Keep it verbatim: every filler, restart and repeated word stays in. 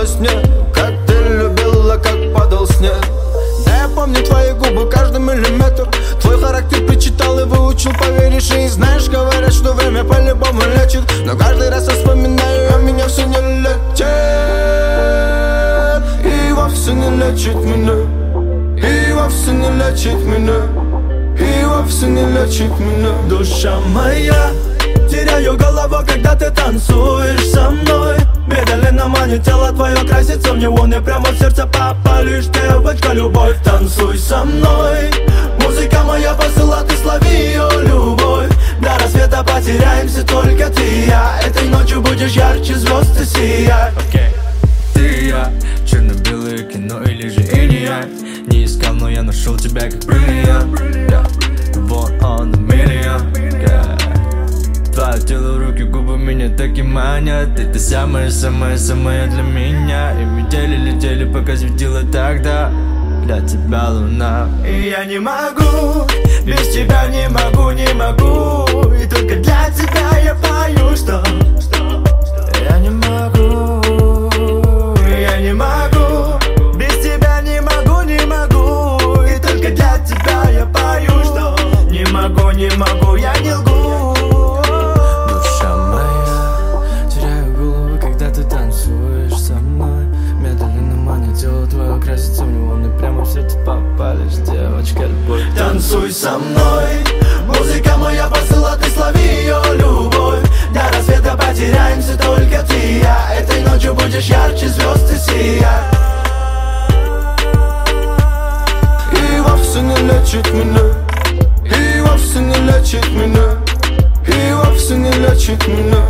во сне, как ты любила, как падал снег. Да я помню твои губы, каждый миллиметр. Твой характер прочитал и выучил, поверишь. И знаешь, говорят, что время по-любому лечит. Но каждый раз я вспоминаю, а меня все не лечит. И вовсе не лечит меня, и вовсе не лечит меня, и вовсе не лечит меня. Душа моя, теряю голову, когда ты танцуешь со мной. Медленно манит тело твое, красится в него. Мне прямо в сердце попалишь, девочка, любовь. Танцуй со мной, музыка моя посыла, ты слови ее, любовь. До рассвета потеряемся только ты и я. Этой ночью будешь ярче звезд и сиять. Okay. Ты и я, черно-белое кино или же Илья. Не искал, но я нашел тебя как бриллиант, yeah. One on a million, yeah. Твое тело, руки, губы меня так и манят. Ты самая-самая-самая для меня. И метели летели, пока светила тогда. Для тебя луна. И я не могу, без тебя не могу, не могу. И только для тебя я пою, что я не могу, я не могу. Без тебя не могу, не могу. И только для тебя я пою, что не могу, не могу, я не лгу. Красится в него, мне прямо в сердце попалишь, девочка, любовь. Танцуй со мной, музыка моя посыла, ты слови ее, любовь. До рассвета потеряемся только ты и я. Этой ночью будешь ярче звезд и сиять. И вовсе не лечит меня, и вовсе не лечит меня, и вовсе не лечит меня.